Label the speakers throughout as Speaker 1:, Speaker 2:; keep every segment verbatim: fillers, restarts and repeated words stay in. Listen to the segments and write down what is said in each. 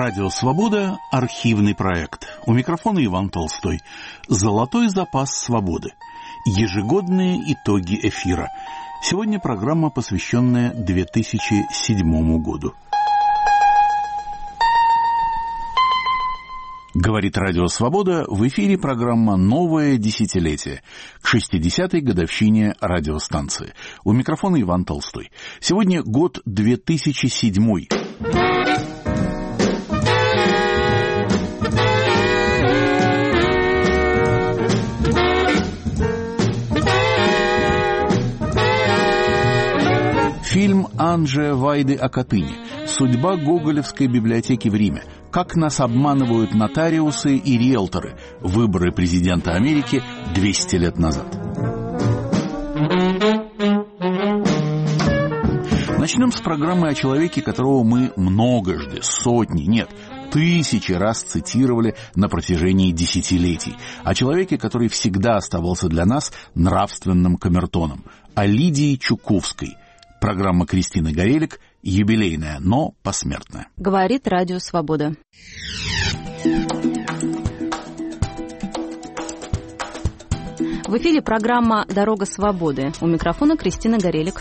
Speaker 1: Радио «Свобода» – архивный проект. У микрофона Иван Толстой. «Золотой запас свободы». Ежегодные итоги эфира. Сегодня программа, посвященная две тысячи седьмому году. Говорит Радио «Свобода», в эфире программа «Новое десятилетие» к шестидесятой годовщине радиостанции. У микрофона Иван Толстой. Сегодня год две тысячи седьмой. Фильм Анджея Вайды о Катыни. Судьба Гоголевской библиотеки в Риме. Как нас обманывают нотариусы и риэлторы. Выборы президента Америки двести лет назад. Начнем с программы о человеке, которого мы многожды, сотни, нет, тысячи раз цитировали на протяжении десятилетий. О человеке, который всегда оставался для нас нравственным камертоном. О Лидии Чуковской. Программа Кристины Горелик, юбилейная, но посмертная.
Speaker 2: Говорит Радио «Свобода». В эфире программа «Дорога свободы». У микрофона Кристина Горелик.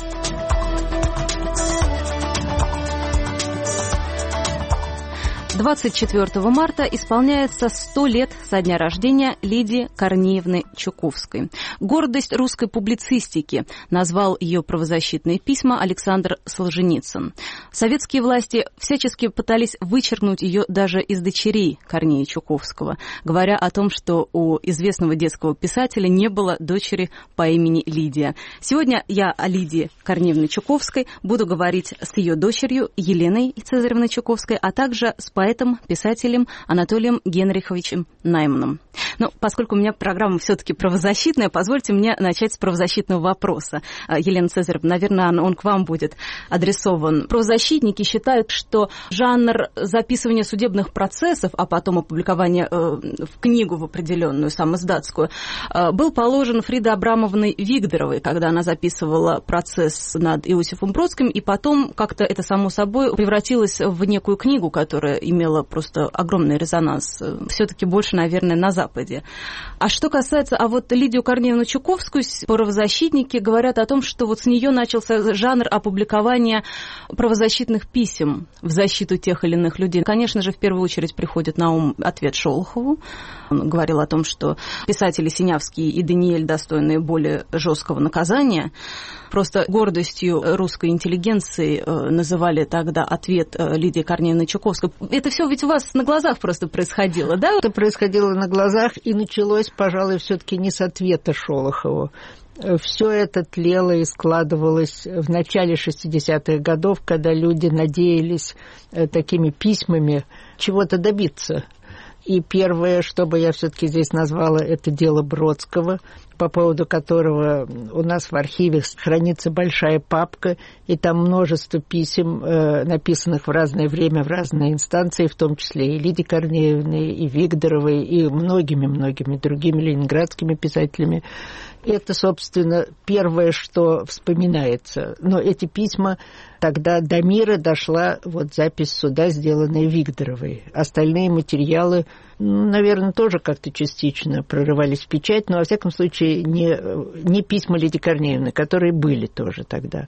Speaker 2: двадцать четвёртого марта исполняется сто лет со дня рождения Лидии Корнеевны Чуковской. Гордость русской публицистики, назвал ее правозащитные письма Александр Солженицын. Советские власти всячески пытались вычеркнуть ее даже из дочерей Корнея Чуковского, говоря о том, что у известного детского писателя не было дочери по имени Лидия. Сегодня я о Лидии Корнеевне Чуковской буду говорить с ее дочерью Еленой Цезаревной Чуковской, а также с поэтом, писателем Анатолием Генриховичем Найманом. Но поскольку у меня программа все-таки правозащитная, позвольте мне начать с правозащитного вопроса. Елена Цезаревна, наверное, он к вам будет адресован. Правозащитники считают, что жанр записывания судебных процессов, а потом опубликования в книгу в определенную, самоиздатскую, был положен Фридой Абрамовной Вигдоровой, когда она записывала процесс над Иосифом Бродским, и потом как-то это само собой превратилось в некую книгу, которая имела просто огромный резонанс. Все-таки больше, наверное, на Западе. А что касается, а вот Лидию Корнеевну Чуковскую, правозащитники говорят о том, что вот с нее начался жанр опубликования правозащитных писем в защиту тех или иных людей. Конечно же, в первую очередь приходит на ум ответ Шолохову. Он говорил о том, что писатели Синявский и Даниэль достойны более жесткого наказания. Просто гордостью русской интеллигенции называли тогда ответ Лидии Корнеевны Чуковской. Это все ведь у вас на глазах просто происходило, да?
Speaker 3: Это происходило на глазах, и началось, пожалуй, все-таки не с ответа Шолохову. Все это тлело и складывалось в начале шестидесятых годов, когда люди надеялись такими письмами чего-то добиться. И первое, что бы я все-таки здесь назвала, это дело Бродского, по поводу которого у нас в архиве хранится большая папка, и там множество писем, э, написанных в разное время, в разные инстанции, в том числе и Лидии Корнеевны, и Вигдоровой, и многими-многими другими ленинградскими писателями. Это, собственно, первое, что вспоминается. Но эти письма, тогда до мира дошла вот запись суда, сделанная Вигдоровой. Остальные материалы, наверное, тоже как-то частично прорывались в печать, но, во всяком случае, не, не письма Лидии Корнеевны, которые были тоже тогда.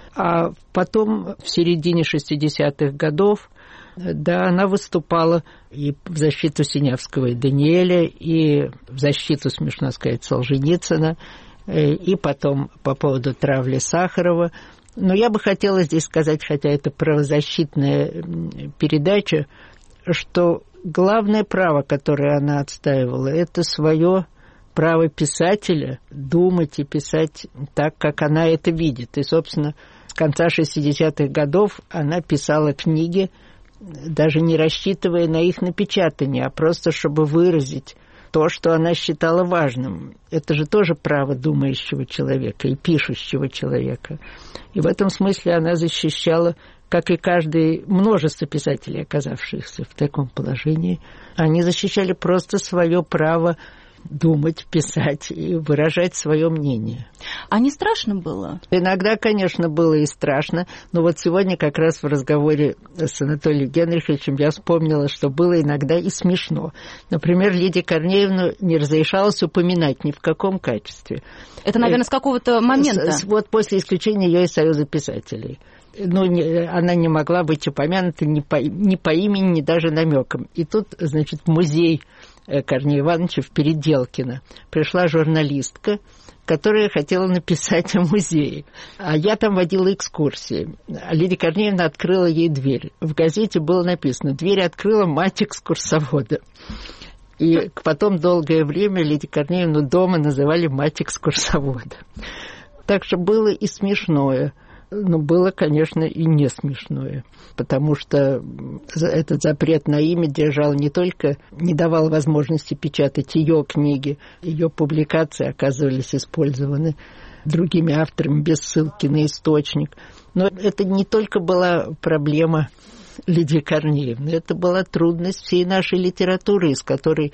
Speaker 3: А потом, в середине шестидесятых годов, да, она выступала и в защиту Синявского и Даниэля, и в защиту, смешно сказать, Солженицына, и потом по поводу травли Сахарова. Но я бы хотела здесь сказать, хотя это правозащитная передача, что главное право, которое она отстаивала, это свое право писателя думать и писать так, как она это видит. И, собственно, с конца шестидесятых годов она писала книги, даже не рассчитывая на их напечатание, а просто чтобы выразить то, что она считала важным. Это же тоже право думающего человека и пишущего человека. И в этом смысле она защищала, как и каждый, множество писателей, оказавшихся в таком положении, они защищали просто свое право думать, писать и выражать свое мнение.
Speaker 2: А не страшно было?
Speaker 3: Иногда, конечно, было и страшно, но вот сегодня как раз в разговоре с Анатолием Генриховичем я вспомнила, что было иногда и смешно. Например, Лидии Корнеевну не разрешалось упоминать ни в каком качестве.
Speaker 2: Это, наверное, с какого-то момента?
Speaker 3: С, вот после исключения ее из Союза писателей. Ну, не, она не могла быть упомянута ни по, ни по имени, ни даже намеком. И тут, значит, в музей Корнея Ивановича в Переделкино пришла журналистка, которая хотела написать о музее. А я там водила экскурсии. А Лидия Корнеевна открыла ей дверь. В газете было написано: «Дверь открыла мать экскурсовода». И потом долгое время Лидию Корнеевну дома называли мать экскурсовода. Так что было и смешное. Но было, конечно, и не смешное, потому что этот запрет на имя держал не только, не давал возможности печатать ее книги, ее публикации оказывались использованы другими авторами без ссылки на источник. Но это не только была проблема Лидии Корнеевны, это была трудность всей нашей литературы, из которой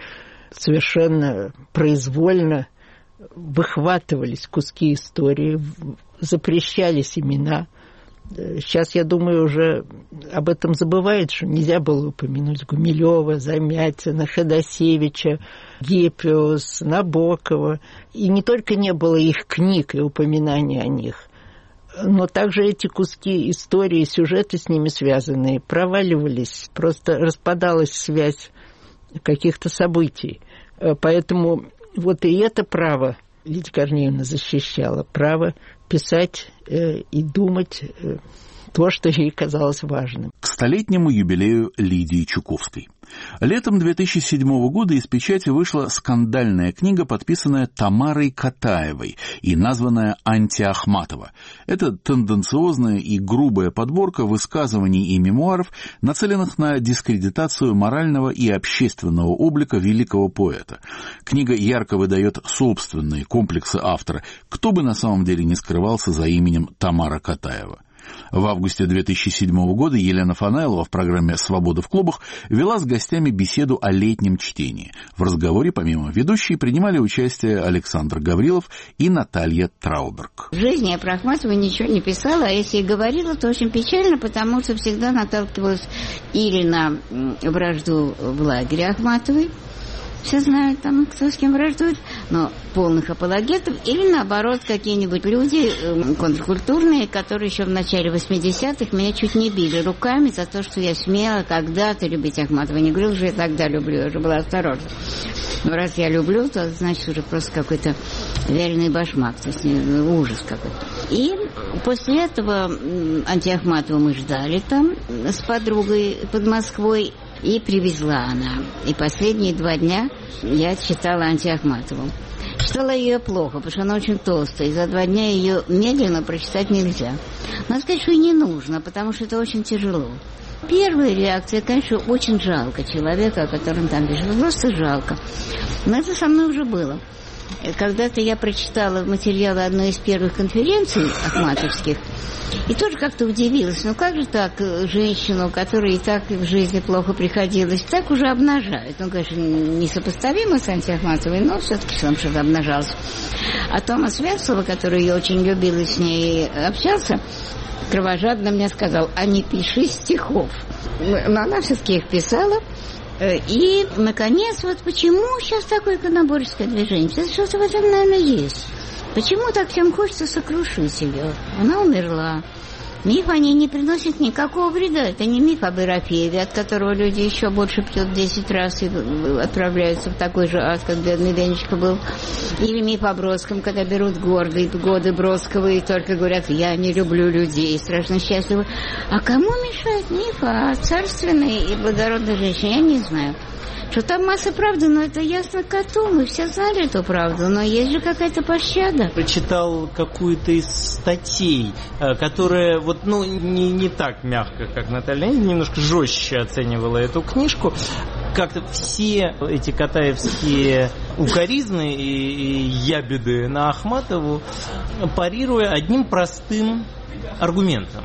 Speaker 3: совершенно произвольно выхватывались куски истории, запрещались имена. Сейчас, я думаю, уже об этом забывают, что нельзя было упомянуть Гумилева, Замятина, Ходосевича, Гиппиус, Набокова. И не только не было их книг и упоминаний о них, но также эти куски истории, сюжеты с ними связанные, проваливались, просто распадалась связь каких-то событий. Поэтому вот и это право Лидия Корнеевна защищала, право писать э, и думать э, то, что ей казалось важным.
Speaker 1: К столетнему юбилею Лидии Чуковской. Летом две тысячи седьмого года из печати вышла скандальная книга, подписанная Тамарой Катаевой и названная «Антиахматова». Это тенденциозная и грубая подборка высказываний и мемуаров, нацеленных на дискредитацию морального и общественного облика великого поэта. Книга ярко выдает собственные комплексы автора, кто бы на самом деле не скрывался за именем Тамара Катаева. В августе две тысячи седьмого года Елена Фанайлова в программе «Свобода в клубах» вела с гостями беседу о летнем чтении. В разговоре, помимо ведущей, принимали участие Александр Гаврилов и Наталья Трауберг.
Speaker 4: В жизни я про Ахматову ничего не писала, а если и говорила, то очень печально, потому что всегда наталкивалась или на вражду в лагере Ахматовой, все знают там, кто с кем враждует, но полных апологетов, или наоборот, какие-нибудь люди э, контркультурные, которые еще в начале восьмидесятых меня чуть не били руками за то, что я смела когда-то любить Ахматову. Не говорила, что я тогда люблю, я уже была осторожна. Но раз я люблю, то значит уже просто какой-то вяленый башмак, то есть ужас какой-то. И после этого Антиахматову мы ждали там с подругой под Москвой, и привезла она. И последние два дня я читала Антиахматову. Читала ее плохо, потому что она очень толстая, и за два дня ее медленно прочитать нельзя. Надо сказать, что и не нужно, потому что это очень тяжело. Первая реакция, конечно, очень жалко человека, о котором там пишет. Просто жалко. Но это со мной уже было. Когда-то я прочитала материалы одной из первых конференций ахматовских, и тоже как-то удивилась. Ну как же так женщину, которой и так в жизни плохо приходилось, так уже обнажают? Ну, конечно, несопоставимо с Антиахматовой, но все-таки там что-то обнажалось. А Томас Вецлова, который я очень любила и с ней общался, кровожадно мне сказал: а не пиши стихов. Но она все-таки их писала. И, наконец, вот почему сейчас такое иконоборческое движение? Что-то в этом, наверное, есть. Почему так всем хочется сокрушить ее? Она умерла. Миф о ней не приносит никакого вреда. Это не миф об Ерофееве, от которого люди еще больше пьют десять раз и отправляются в такой же ад, как бедный Ленечка был. Или миф о Бродском, когда берут гордые годы Бродского и только говорят: я не люблю людей, страшно счастливы. А кому мешает миф о царственной и благородной женщине? Я не знаю. Что там масса правды, но это ясно коту, мы все знали эту правду, но есть же какая-то пощада.
Speaker 5: Прочитал какую-то из статей, которая вот, ну, не, не так мягко, как Наталья, немножко жестче оценивала эту книжку. Как-то все эти катаевские укоризны и, и ябеды на Ахматову парируя одним простым аргументом.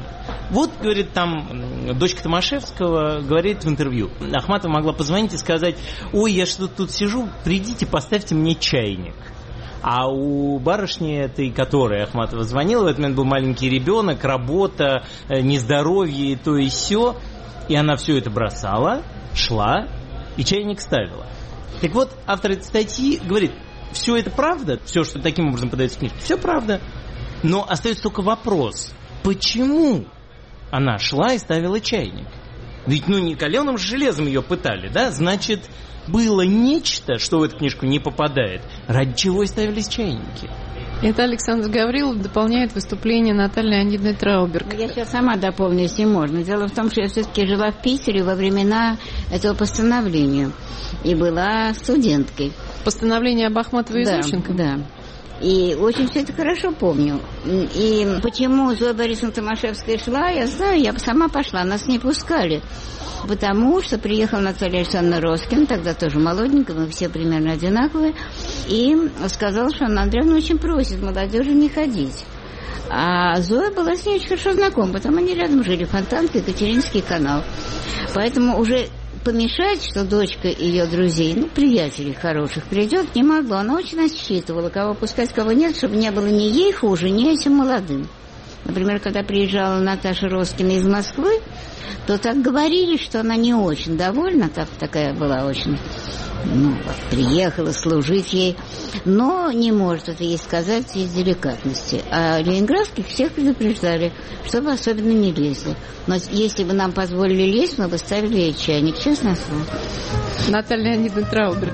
Speaker 5: Вот, говорит, там дочка Томашевского говорит в интервью. Ахматова могла позвонить и сказать: ой, я что-то тут сижу, придите, поставьте мне чайник. А у барышни этой, которой Ахматова звонила, в этот момент был маленький ребенок, работа, нездоровье и то и сё. И она все это бросала, шла и чайник ставила. Так вот, автор этой статьи говорит: все это правда, все, что таким образом подается в книжке, все правда. Но остается только вопрос, почему она шла и ставила чайник? Ведь, ну, не каленым же железом ее пытали, да? Значит, было нечто, что в эту книжку не попадает, ради чего и ставились чайники.
Speaker 6: Это Александр Гаврилов дополняет выступление Натальи Леонидовны Трауберг.
Speaker 4: Я сейчас сама дополню, если можно. Дело в том, что я все-таки жила в Питере во времена этого постановления и была студенткой.
Speaker 6: Постановление об Ахматовой и
Speaker 4: да,
Speaker 6: Зощенко?
Speaker 4: Да. И очень все это хорошо помню. И почему Зоя Борисовна Томашевская шла, я знаю, я сама пошла, нас не пускали. Потому что приехала Наталья Александровна Роскина, тогда тоже молоденькая, мы все примерно одинаковые, и сказала, что Анна Андреевна очень просит молодежи не ходить. А Зоя была с ней очень хорошо знакома, потому они рядом жили, Фонтанка, Екатеринский канал. Поэтому уже помешать, что дочка ее друзей, ну, приятелей хороших, придет, не могла. Она очень рассчитывала, кого пускать, кого нет, чтобы не было ни ей хуже, ни этим молодым. Например, когда приезжала Наташа Роскина из Москвы, то так говорили, что она не очень довольна, так, такая была очень, ну, вот, приехала служить ей, но не может это ей сказать из деликатности. А ленинградских всех предупреждали, чтобы особенно не лезли. Но если бы нам позволили лезть, мы бы ставили ей чайник, честное слово.
Speaker 6: Наталья Леонидовна Трауберг.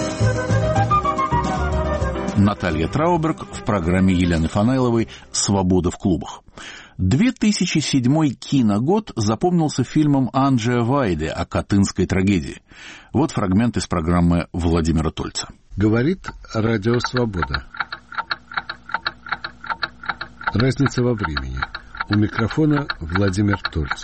Speaker 1: Наталья Трауберг в программе Елены Фанайловой «Свобода в клубах». две тысячи седьмой киногод запомнился фильмом Анджея Вайды о катынской трагедии. Вот фрагмент из программы Владимира Тольца.
Speaker 7: Говорит Радио Свобода. Разница во времени. У микрофона Владимир Тольц.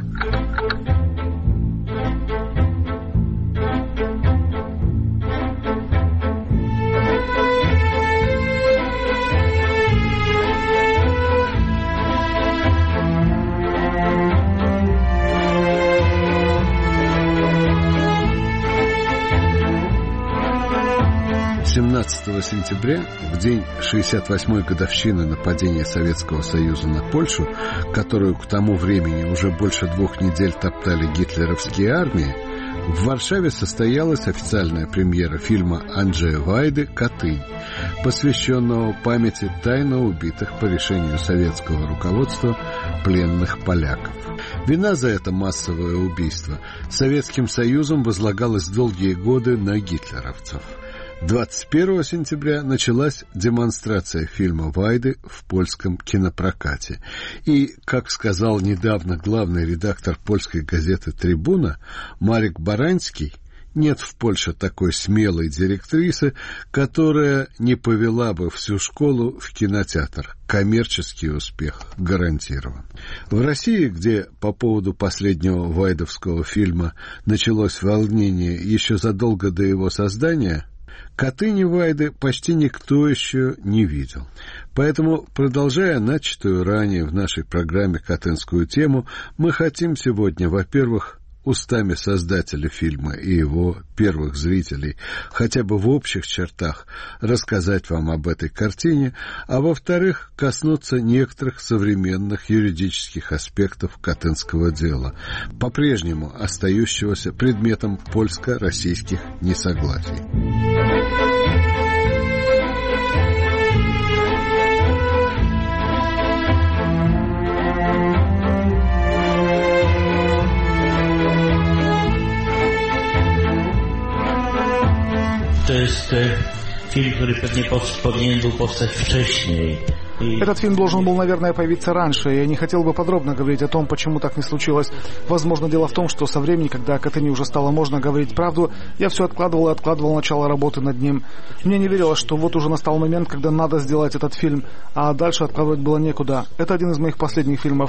Speaker 7: семнадцатого сентября, в день шестьдесят восьмой годовщины нападения Советского Союза на Польшу, которую к тому времени уже больше двух недель топтали гитлеровские армии, в Варшаве состоялась официальная премьера фильма Анджея Вайды «Катынь», посвященного памяти тайно убитых по решению советского руководства пленных поляков. Вина за это массовое убийство Советским Союзом возлагалась долгие годы на гитлеровцев. двадцать первого сентября началась демонстрация фильма Вайды в польском кинопрокате. И, как сказал недавно главный редактор польской газеты «Трибуна» Марек Баранский, нет в Польше такой смелой директрисы, которая не повела бы всю школу в кинотеатр. Коммерческий успех гарантирован. В России, где по поводу последнего вайдовского фильма началось волнение еще задолго до его создания, Катыни Вайды почти никто еще не видел. Поэтому, продолжая начатую ранее в нашей программе катынскую тему, мы хотим сегодня, во-первых, устами создателя фильма и его первых зрителей хотя бы в общих чертах рассказать вам об этой картине, а во-вторых, коснуться некоторых современных юридических аспектов катынского дела, по-прежнему остающегося предметом польско-российских несогласий.
Speaker 8: To jest film, który pewnie powinien był powstać wcześniej.
Speaker 9: Этот фильм должен был, наверное, появиться раньше. Я не хотел бы подробно говорить о том, почему так не случилось. Возможно, дело в том, что со временем, когда о Катыни уже стало можно говорить правду, я все откладывал и откладывал начало работы над ним. Мне не верилось, что вот уже настал момент, когда надо сделать этот фильм, а дальше откладывать было некуда. Это один из моих последних фильмов.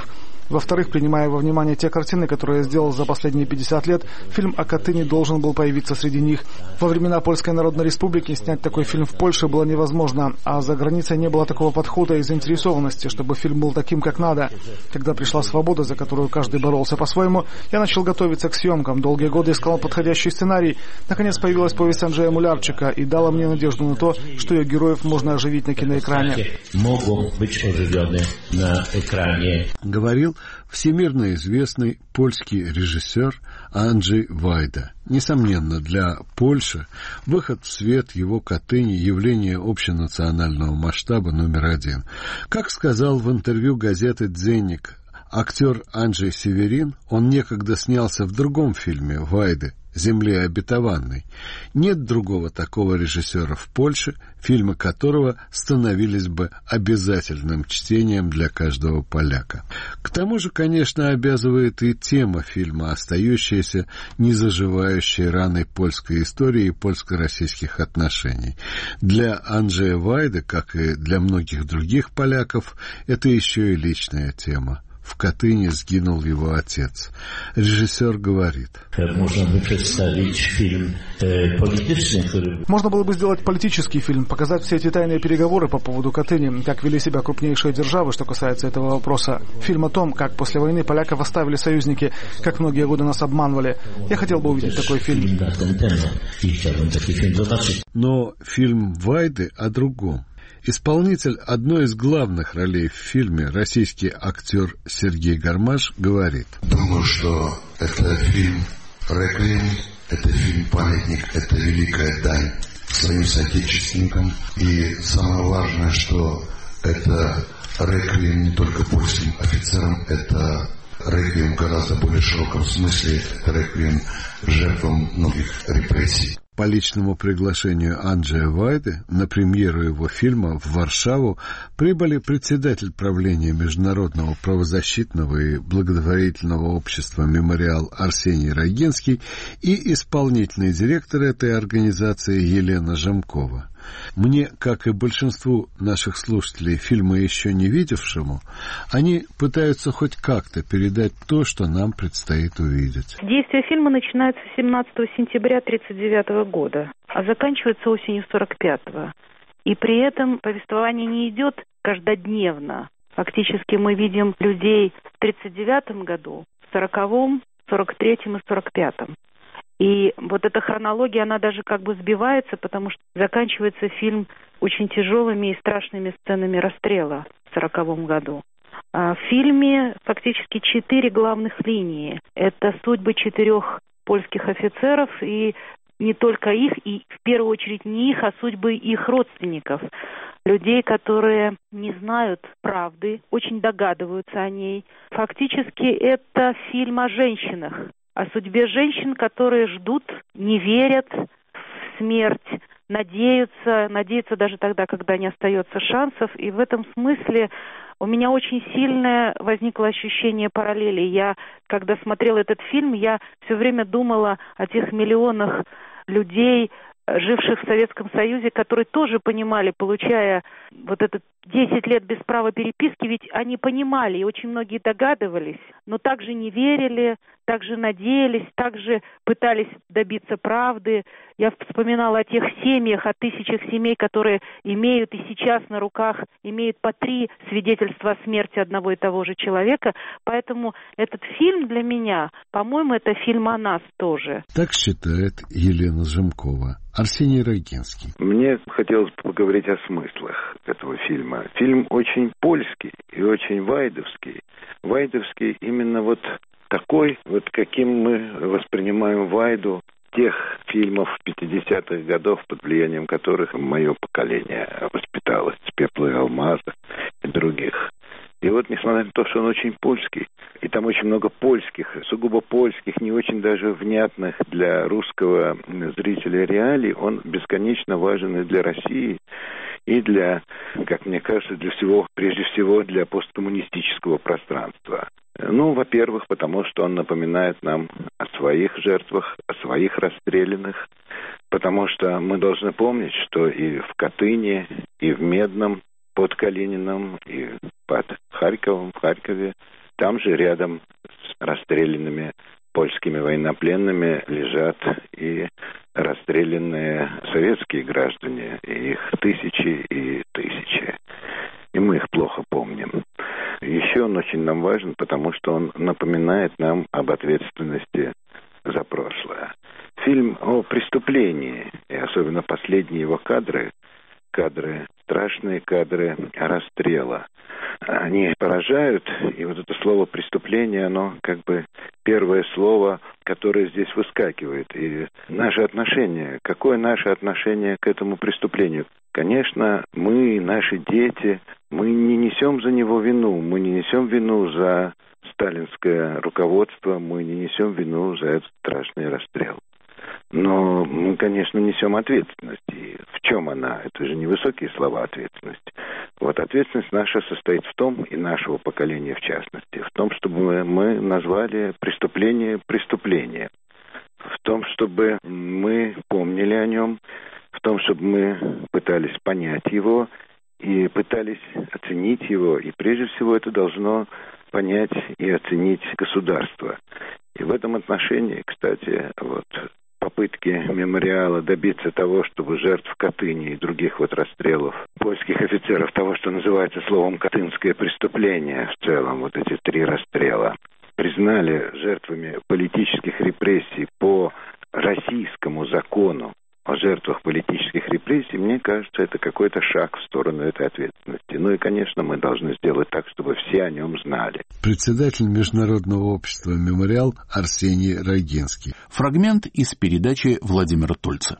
Speaker 9: Во-вторых, принимая во внимание те картины, которые я сделал за последние пятьдесят лет, фильм о Катыни должен был появиться среди них. Во времена Польской Народной Республики снять такой фильм в Польше было невозможно, а за границей не было такого подхода и заинтересованности, чтобы фильм был таким, как надо. Когда пришла свобода, за которую каждый боролся по-своему, я начал готовиться к съемкам. Долгие годы искал подходящий сценарий. Наконец появилась повесть Анджея Мулярчика и дала мне надежду на то, что ее героев можно оживить на киноэкране.
Speaker 8: Могут быть оживлены на экране.
Speaker 7: Говорил всемирно известный польский режиссер Анджей Вайда. Несомненно, для Польши выход в свет его Катыни – явление общенационального масштаба номер один. Как сказал в интервью газеты «Дзенник» актер Анджей Северин, он некогда снялся в другом фильме Вайды «Земле обетованной». Нет другого такого режиссера в Польше, фильмы которого становились бы обязательным чтением для каждого поляка. К тому же, конечно, обязывает и тема фильма, остающаяся незаживающей раной польской истории и польско-российских отношений. Для Анджея Вайды, как и для многих других поляков, это еще и личная тема. В Катыни сгинул его отец. Режиссер говорит.
Speaker 8: Можно бы представить фильм э, политический, который...
Speaker 9: Можно было бы сделать политический фильм, показать все эти тайные переговоры по поводу Катыни, как вели себя крупнейшие державы, что касается этого вопроса. Фильм о том, как после войны поляков оставили союзники, как многие годы нас обманывали. Я хотел бы увидеть такой фильм.
Speaker 7: Но фильм Вайды о другом. Исполнитель одной из главных ролей в фильме, российский актер Сергей Гармаш, говорит.
Speaker 10: Думаю, что это фильм «Реквием», это фильм-памятник, это великая дань своим соотечественникам. И самое важное, что это «Реквием» не только польским офицерам, это «Реквием» в гораздо более широком смысле, это «Реквием» жертвам многих репрессий.
Speaker 7: По личному приглашению Анджея Вайды на премьеру его фильма в Варшаву прибыли председатель правления Международного правозащитного и благотворительного общества «Мемориал» Арсений Рогинский и исполнительный директор этой организации Елена Жемкова. Мне, как и большинству наших слушателей, фильма еще не видевшему, они пытаются хоть как-то передать то, что нам предстоит увидеть.
Speaker 11: Действие фильма начинается семнадцатого сентября тысяча девятьсот тридцать девятого года, а заканчивается осенью сорок пятого. И при этом повествование не идет каждодневно. Фактически мы видим людей в тридцать девятом году, в сороковом, сорок третьем и сорок пятом. И вот эта хронология, она даже как бы сбивается, потому что заканчивается фильм очень тяжелыми и страшными сценами расстрела в сороковом году. А в фильме фактически четыре главных линии. Это судьбы четырех польских офицеров, и не только их, и в первую очередь не их, а судьбы их родственников. Людей, которые не знают правды, очень догадываются о ней. Фактически это фильм о женщинах. О судьбе женщин, которые ждут, не верят в смерть, надеются, надеются даже тогда, когда не остается шансов. И в этом смысле у меня очень сильное возникло ощущение параллели. Я, когда смотрела этот фильм, я все время думала о тех миллионах людей, живших в Советском Союзе, которые тоже понимали, получая вот этот десять лет без права переписки, ведь они понимали, и очень многие догадывались, но также не верили, также надеялись, также пытались добиться правды. Я вспоминала о тех семьях, о тысячах семей, которые имеют и сейчас на руках, имеют по три свидетельства о смерти одного и того же человека. Поэтому этот фильм для меня, по-моему, это фильм о нас тоже.
Speaker 7: Так считает Елена Жемкова. Арсений Рогинский.
Speaker 12: Мне хотелось поговорить о смыслах этого фильма. Фильм очень польский и очень вайдовский. Вайдовский именно вот такой, вот каким мы воспринимаем Вайду тех фильмов пятидесятых годов, под влиянием которых мое поколение воспиталось, «Пепла и алмаза» и других. И вот, несмотря на то, что он очень польский, и там очень много польских, сугубо польских, не очень даже внятных для русского зрителя реалий, он бесконечно важен и для России, и для, как мне кажется, для всего, прежде всего, для посткоммунистического пространства. Ну, во-первых, потому что он напоминает нам о своих жертвах, о своих расстрелянных, потому что мы должны помнить, что и в Катыни, и в Медном, под Калинином, и под Харьковом, в Харькове Там же рядом с расстрелянными польскими военнопленными лежат и расстрелянные советские граждане, и их тысячи и тысячи. И мы их плохо помним. Еще он очень нам важен, потому что он напоминает нам об ответственности за прошлое. Фильм о преступлении, и особенно последние его кадры, кадры, страшные кадры расстрела, они поражают, и вот это слово «преступление», оно как бы первое слово, которое здесь выскакивает. И наше отношение, какое наше отношение к этому преступлению? Конечно, мы, наши дети, мы не несем за него вину, мы не несем вину за сталинское руководство, мы не несем вину за этот страшный расстрел. Но мы, конечно, несем ответственность. И в чем она? Это же не высокие слова ответственности. Вот ответственность наша состоит в том, и нашего поколения в частности, в том, чтобы мы назвали преступление преступлением. В том, чтобы мы помнили о нем, в том, чтобы мы пытались понять его и пытались оценить его. И прежде всего это должно понять и оценить государство. И в этом отношении, кстати, вот попытки мемориала добиться того, чтобы жертв Катыни и других вот расстрелов польских офицеров, того, что называется словом «катынское преступление» в целом, вот эти три расстрела, признали жертвами политических репрессий по российскому закону о жертвах политических репрессий, мне кажется, это какой-то шаг в сторону этой ответственности. Ну и, конечно, мы должны сделать так, чтобы все о нем знали.
Speaker 7: Председатель Международного общества «Мемориал» Арсений Рогинский.
Speaker 1: Фрагмент из передачи Владимира Тольца.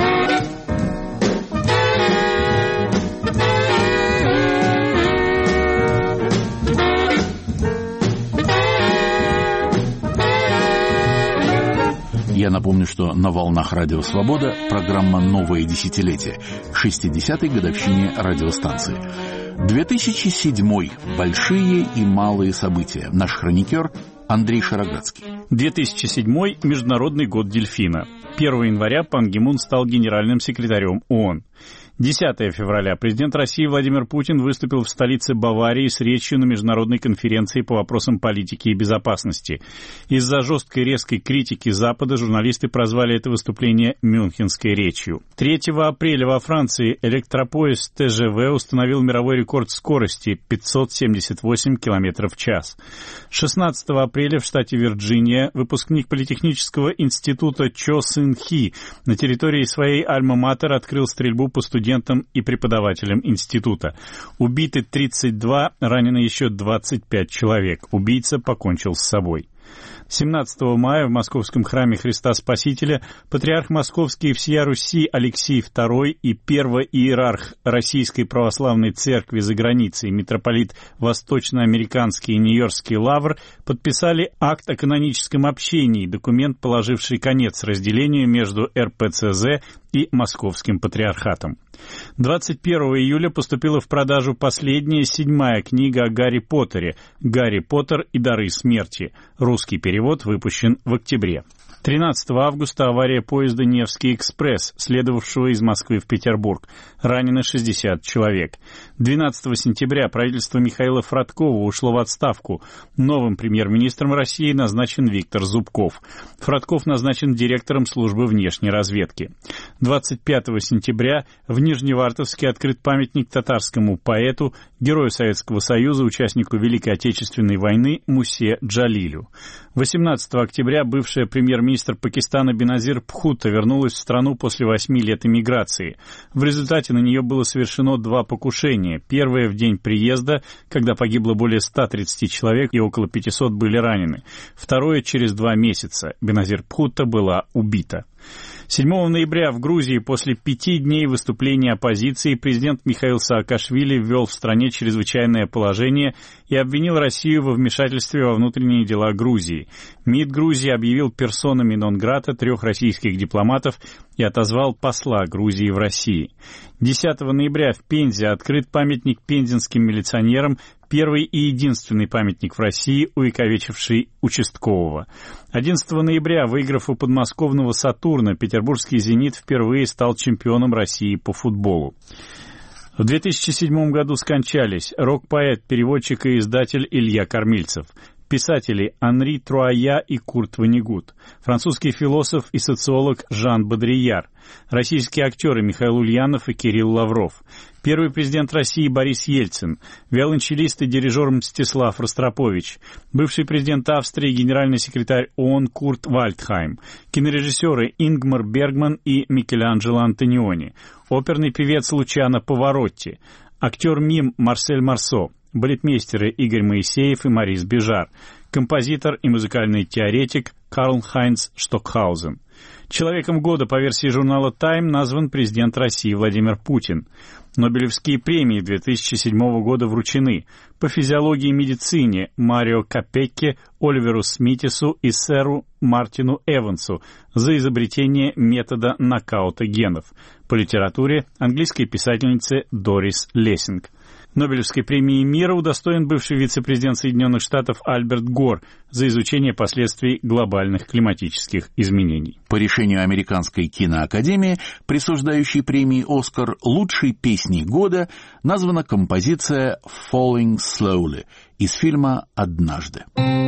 Speaker 1: Я напомню, что на волнах Радио Свобода программа «Новое десятилетие» к шестидесятой годовщине радиостанции. две тысячи седьмой. Большие и малые события. Наш хроникер Андрей Шароградский.
Speaker 13: две тысячи седьмой. Международный год дельфина. первого января Пан Ги Мун стал генеральным секретарем ООН. десятого февраля президент России Владимир Путин выступил в столице Баварии с речью на международной конференции по вопросам политики и безопасности. Из-за жесткой резкой критики Запада журналисты прозвали это выступление «Мюнхенской речью». третьего апреля во Франции электропоезд Тэ Жэ Вэ установил мировой рекорд скорости – пятьсот семьдесят восемь километров в час. шестнадцатого апреля в штате Вирджиния выпускник Политехнического института Чо Сын Хи на территории своей альма-матер открыл стрельбу по студентам и преподавателям института. Убиты тридцать два, ранены еще двадцать пять человек. Убийца покончил с собой. семнадцатого мая в Московском храме Христа Спасителя патриарх Московский и всея Руси Алексий второй и первый иерарх Российской Православной Церкви за границей митрополит Восточноамериканский и Нью-Йоркский Лавр подписали акт о каноническом общении, документ, положивший конец разделению между эр пэ цэ зэ и Московским патриархатом. двадцать первого июля поступила в продажу последняя, седьмая книга о Гарри Поттере «Гарри Поттер и дары смерти». Русский перевод выпущен в октябре. тринадцатого августа авария поезда «Невский экспресс», следовавшего из Москвы в Петербург. Ранено шестьдесят человек. двенадцатого сентября правительство Михаила Фродкова ушло в отставку. Новым премьер-министром России назначен Виктор Зубков. Фродков назначен директором службы внешней разведки. двадцать пятого сентября в Нижневартовске открыт памятник татарскому поэту, герою Советского Союза, участнику Великой Отечественной войны Мусе Джалилю. восемнадцатого октября бывшая премьер-министр Пакистана Беназир Бхутто вернулась в страну после восьми лет эмиграции. В результате на нее было совершено два покушения. Первое в день приезда, когда погибло более ста тридцати человек и около пятисот были ранены. Второе через два месяца. Беназир Бхутто была убита. седьмого ноября в Грузии после пяти дней выступления оппозиции президент Михаил Саакашвили ввел в стране чрезвычайное положение и обвинил Россию во вмешательстве во внутренние дела Грузии. МИД Грузии объявил персонами нон-грата трех российских дипломатов и отозвал посла Грузии в России. десятого ноября в Пензе открыт памятник пензенским милиционерам, первый и единственный памятник в России, увековечивший участкового. одиннадцатого ноября, выиграв у подмосковного «Сатурна», петербургский «Зенит» впервые стал чемпионом России по футболу. В две тысячи седьмом году скончались рок-поэт, переводчик и издатель Илья Кормильцев, писатели Анри Труая и Курт Ванигут, французский философ и социолог Жан Бодрияр, российские актеры Михаил Ульянов и Кирилл Лавров, первый президент России Борис Ельцин, виолончелист и дирижер Мстислав Ростропович, бывший президент Австрии, генеральный секретарь ООН Курт Вальдхайм, кинорежиссеры Ингмар Бергман и Микеланджело Антониони, оперный певец Лучано Паваротти, актер мим Марсель Марсо, балетмейстеры Игорь Моисеев и Марис Бежар, композитор и музыкальный теоретик Карл-Хайнц Штокхаузен. Человеком года по версии журнала «Тайм» назван президент России Владимир Путин. Нобелевские премии две тысячи седьмого года вручены по физиологии и медицине Марио Капекке, Оливеру Смитису и сэру Мартину Эвансу за изобретение метода нокаута генов, по литературе английской писательнице Дорис Лессинг. Нобелевской премии мира удостоен бывший вице-президент Соединенных Штатов Альберт Гор за изучение последствий глобальных климатических изменений.
Speaker 1: По решению Американской киноакадемии, присуждающей премии «Оскар» лучшей песней года, названа композиция «Falling Slowly» из фильма «Однажды».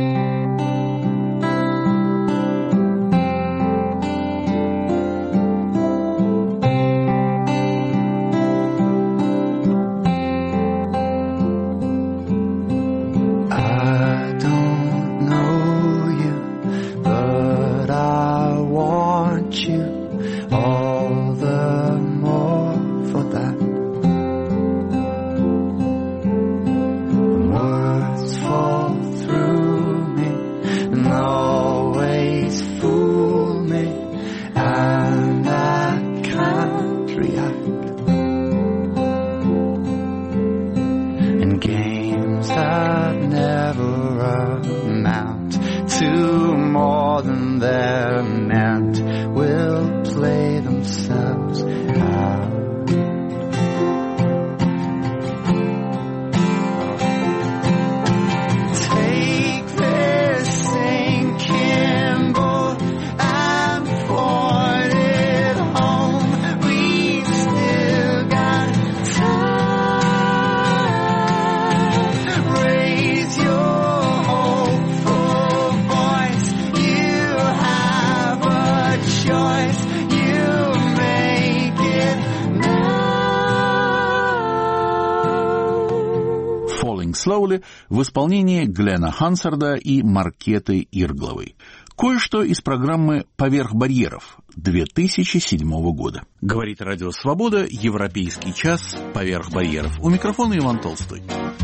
Speaker 1: Slowly в исполнении Глена Хансарда и Маркеты Иргловой. Кое-что из программы «Поверх барьеров» две тысячи седьмого года. Говорит Радио Свобода, Европейский час «Поверх барьеров». У микрофона Иван Толстой.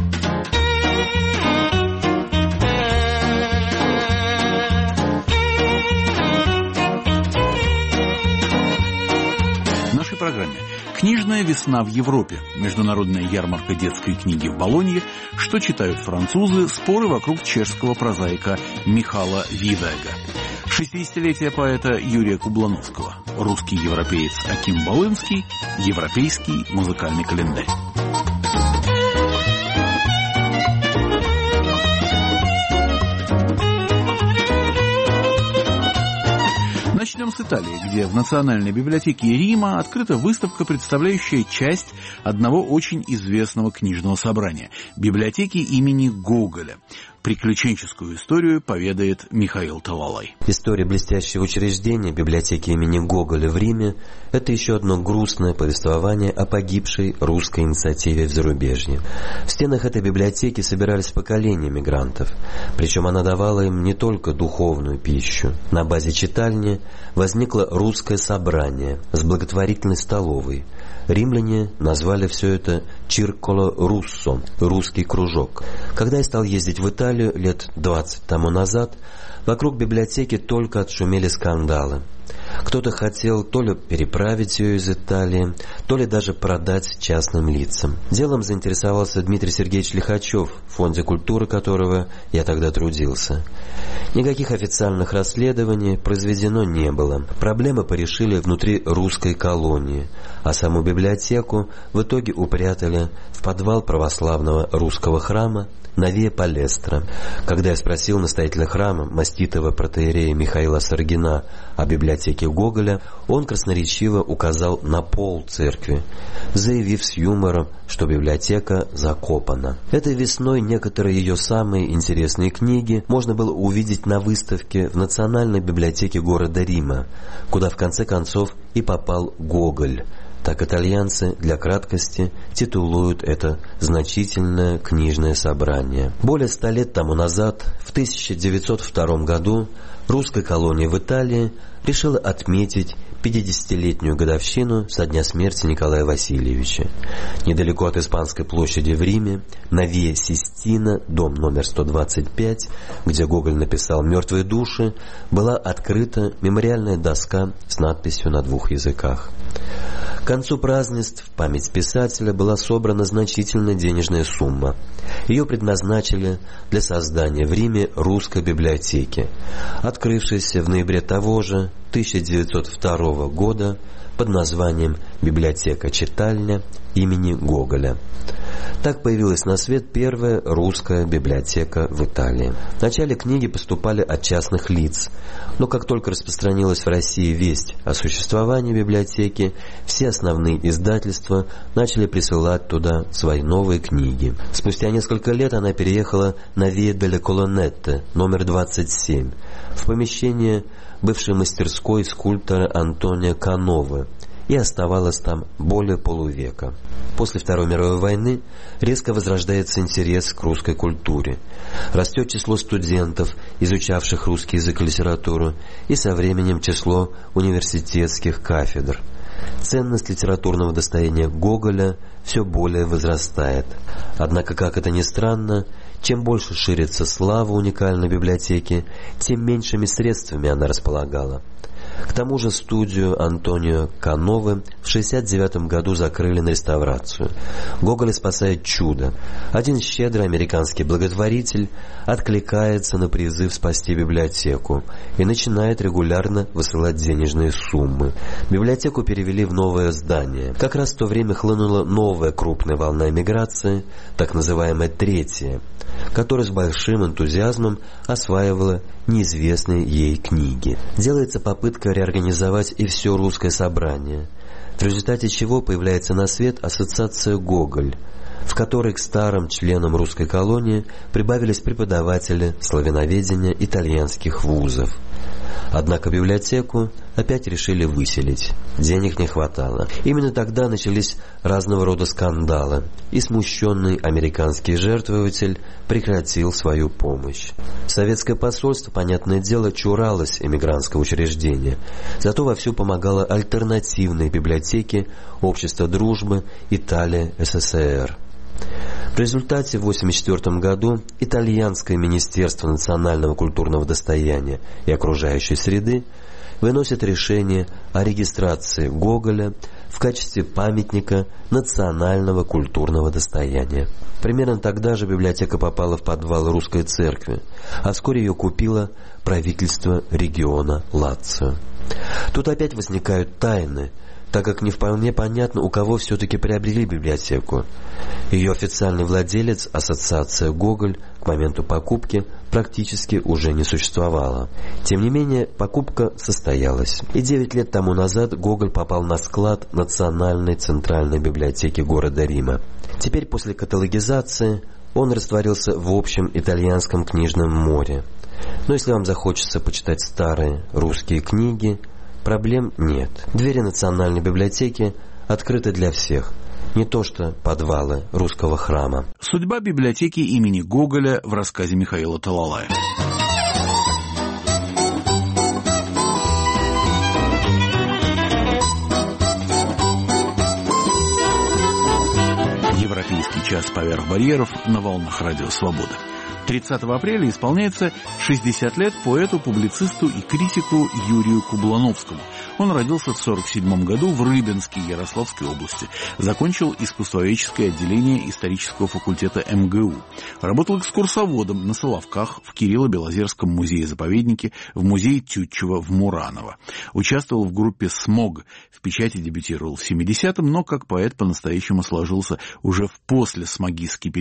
Speaker 1: В нашей программе «Книжная весна в Европе», международная ярмарка детской книги в Болонье, что читают французы, споры вокруг чешского прозаика Михала Видега, шестидесятилетие поэта Юрия Кублановского, русский европеец Аким Балынский, европейский музыкальный календарь. Начнем с Италии, где в Национальной библиотеке Рима открыта выставка, представляющая часть одного очень известного книжного собрания – библиотеки имени Гоголя. Приключенческую историю поведает Михаил Талалай.
Speaker 14: История блестящего учреждения библиотеки имени Гоголя в Риме – это еще одно грустное повествование о погибшей русской инициативе в зарубежье. В стенах этой библиотеки собирались поколения мигрантов, причем она давала им не только духовную пищу. На базе читальни возникло русское собрание с благотворительной столовой. Римляне назвали все это «Цирколо Руссо» – «русский кружок». Когда я стал ездить в Италию лет двадцать тому назад, вокруг библиотеки только отшумели скандалы. Кто-то хотел то ли переправить ее из Италии, то ли даже продать частным лицам. Делом заинтересовался Дмитрий Сергеевич Лихачев, в Фонде культуры которого я тогда трудился. Никаких официальных расследований произведено не было. Проблемы порешили внутри русской колонии, а саму библиотеку в итоге упрятали в подвал православного русского храма на Виа Палестра. Когда я спросил настоятеля храма, маститого протоиерея Михаила Саргина, о библиотеке библиотеки Гоголя, он красноречиво указал на пол церкви, заявив с юмором, что библиотека закопана. Этой весной некоторые ее самые интересные книги можно было увидеть на выставке в Национальной библиотеке города Рима, куда в конце концов и попал Гоголь. Так итальянцы для краткости титулуют это значительное книжное собрание. Более ста лет тому назад, в тысяча девятьсот втором году, русская колония в Италии решила отметить пятидесятилетнюю годовщину со дня смерти Николая Васильевича. Недалеко от Испанской площади в Риме, на Виа Систина, дом номер сто двадцать пять, где Гоголь написал «Мертвые души», была открыта мемориальная доска с надписью на двух языках. К концу празднеств в память писателя была собрана значительная денежная сумма. Ее предназначили для создания в Риме русской библиотеки, открывшейся в ноябре того же тысяча девятьсот второго года под названием «Библиотека-читальня» имени Гоголя. Так появилась на свет первая русская библиотека в Италии. Вначале книги поступали от частных лиц, но как только распространилась в России весть о существовании библиотеки, все основные издательства начали присылать туда свои новые книги. Спустя несколько лет она переехала на Виа делле Колоннетте, номер двадцать семь, в помещение бывшей мастерской скульптора Антонио Кановы, и оставалась там более полувека. После Второй мировой войны резко возрождается интерес к русской культуре. Растет число студентов, изучавших русский язык и литературу, и со временем число университетских кафедр. Ценность литературного достояния Гоголя все более возрастает. Однако, как это ни странно, чем больше ширится слава уникальной библиотеки, тем меньшими средствами она располагала. К тому же студию Антонио Кановы в шестьдесят девятом году закрыли на реставрацию. Гоголя спасает чудо. Один щедрый американский благотворитель откликается на призыв спасти библиотеку и начинает регулярно высылать денежные суммы. Библиотеку перевели в новое здание. Как раз в то время хлынула новая крупная волна эмиграции, так называемая третья, которая с большим энтузиазмом осваивала неизвестные ей книги. Делается попытка реорганизовать и все русское собрание, в результате чего появляется на свет ассоциация «Гоголь», в которой к старым членам русской колонии прибавились преподаватели славяноведения итальянских вузов. Однако библиотеку опять решили выселить. Денег не хватало. Именно тогда начались разного рода скандалы, и смущенный американский жертвователь прекратил свою помощь. Советское посольство, понятное дело, чуралось эмигрантского учреждения, зато вовсю помогало альтернативной библиотеке Общества дружбы Италия-СССР. В результате в тысяча девятьсот восемьдесят четвёртом году итальянское Министерство национального культурного достояния и окружающей среды выносит решение о регистрации Гоголя в качестве памятника национального культурного достояния. Примерно тогда же библиотека попала в подвал русской церкви, а вскоре ее купило правительство региона Лацио. Тут опять возникают тайны, так как не вполне понятно, у кого все-таки приобрели библиотеку. Ее официальный владелец, ассоциация «Гоголь», к моменту покупки практически уже не существовала. Тем не менее, покупка состоялась. И девять лет тому назад Гоголь попал на склад Национальной центральной библиотеки города Рима. Теперь, после каталогизации, он растворился в общем итальянском книжном море. Но если вам захочется почитать старые русские книги, проблем нет. Двери Национальной библиотеки открыты для всех. Не то что подвалы русского храма.
Speaker 1: Судьба библиотеки имени Гоголя в рассказе Михаила Талалая. Европейский час поверх барьеров на волнах Радио Свобода. тридцатого апреля исполняется шестьдесят лет поэту, публицисту и критику Юрию Кублановскому. Он родился в сорок седьмом году в Рыбинске Ярославской области. Закончил искусствоведческое отделение исторического факультета эм гэ у. Работал экскурсоводом на Соловках, в Кирилло-Белозерском музее-заповеднике, в музее Тютчева в Мураново. Участвовал в группе «Смог». В печати дебютировал в семидесятом, но как поэт по-настоящему сложился уже в послесмогистский период.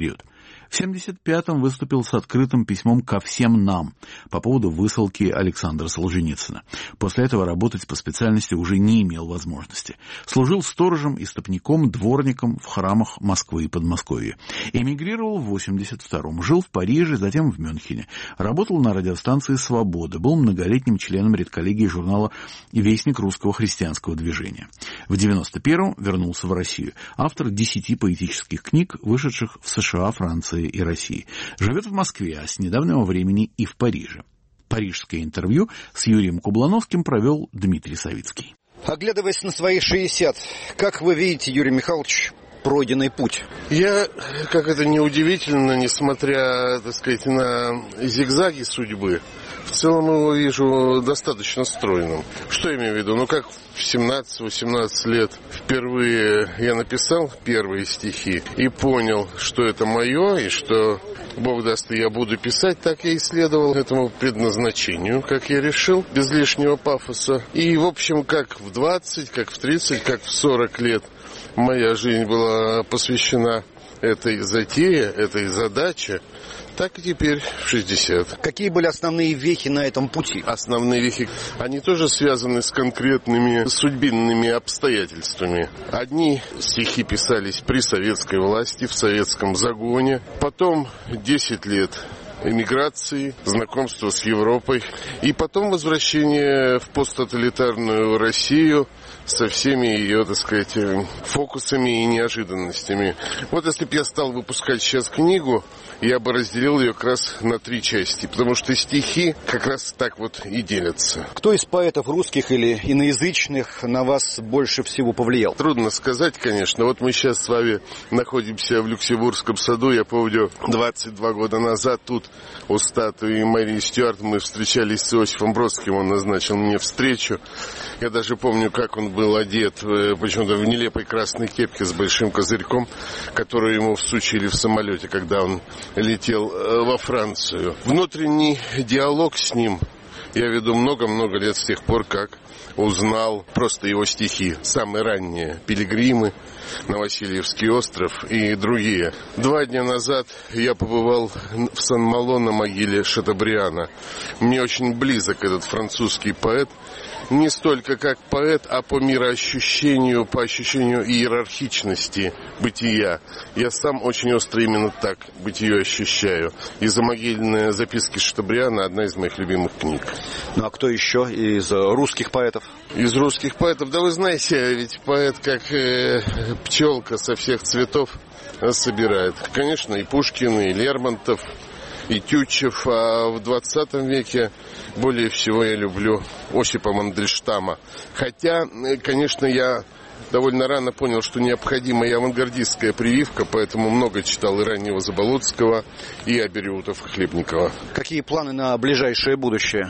Speaker 1: В семьдесят пятом выступил с открытым письмом ко всем нам по поводу высылки Александра Солженицына. После этого работать по специальности уже не имел возможности. Служил сторожем, истопником, дворником в храмах Москвы и Подмосковья. Эмигрировал в восемьдесят втором, жил в Париже, затем в Мюнхене. Работал на радиостанции «Свобода», был многолетним членом редколлегии журнала «Вестник русского христианского движения». В девяносто первом вернулся в Россию. Автор десяти поэтических книг, вышедших в США, Франции и России. Живет в Москве, а с недавнего времени и в Париже. Парижское интервью с Юрием Кублановским провел Дмитрий Савицкий.
Speaker 15: Оглядываясь на свои шестьдесят, как вы видите, Юрий Михайлович, пройденный путь?
Speaker 16: Я, как это ни удивительно, несмотря, так сказать, на зигзаги судьбы, в целом его вижу достаточно стройным. Что я имею в виду? Ну, как в семнадцать-восемнадцать лет впервые я написал первые стихи и понял, что это мое, и что, Бог даст, и я буду писать, так я и следовал этому предназначению, как я решил, без лишнего пафоса. И, в общем, как в двадцать, как в тридцать, как в сорок лет моя жизнь была посвящена этой затее, этой задаче, так и теперь в шестьдесят.
Speaker 15: Какие были основные вехи на этом пути?
Speaker 16: Основные вехи, они тоже связаны с конкретными судьбинными обстоятельствами. Одни стихи писались при советской власти, в советском загоне. Потом десять лет эмиграции, знакомства с Европой. И потом возвращение в посттоталитарную Россию со всеми ее, так сказать, фокусами и неожиданностями. Вот если бы я стал выпускать сейчас книгу, я бы разделил ее как раз на три части, потому что стихи как раз так вот и делятся.
Speaker 15: Кто из поэтов русских или иноязычных на вас больше всего повлиял?
Speaker 16: Трудно сказать, конечно. Вот мы сейчас с вами находимся в Люксембургском саду. Я помню, двадцать два года назад тут у статуи Марии Стюарт мы встречались с Иосифом Бродским. Он назначил мне встречу. Я даже помню, как он был одет, почему-то в нелепой красной кепке с большим козырьком, которую ему всучили в самолете, когда он летел во Францию. Внутренний диалог с ним я веду много-много лет с тех пор, как узнал просто его стихи. Самые ранние «Пилигримы», «На Васильевский остров» и другие. Два дня назад я побывал в Сан-Мало на могиле Шатобриана. Мне очень близок этот французский поэт. Не столько как поэт, а по мироощущению, по ощущению иерархичности бытия. Я сам очень остро именно так бытие ощущаю. И «Замогильные записки Шатобриана» — одна из моих любимых книг.
Speaker 15: Ну а кто еще из русских поэтов?
Speaker 16: Из русских поэтов? Да вы знаете, ведь поэт как э, пчелка со всех цветов собирает. Конечно, и Пушкин, и Лермонтов, и Тютчев, а в двадцатом веке более всего я люблю Осипа Мандельштама. Хотя, конечно, я довольно рано понял, что необходима и авангардистская прививка, поэтому много читал и раннего Заболоцкого, и Абериутов, и Хлебникова.
Speaker 15: Какие планы на ближайшее будущее?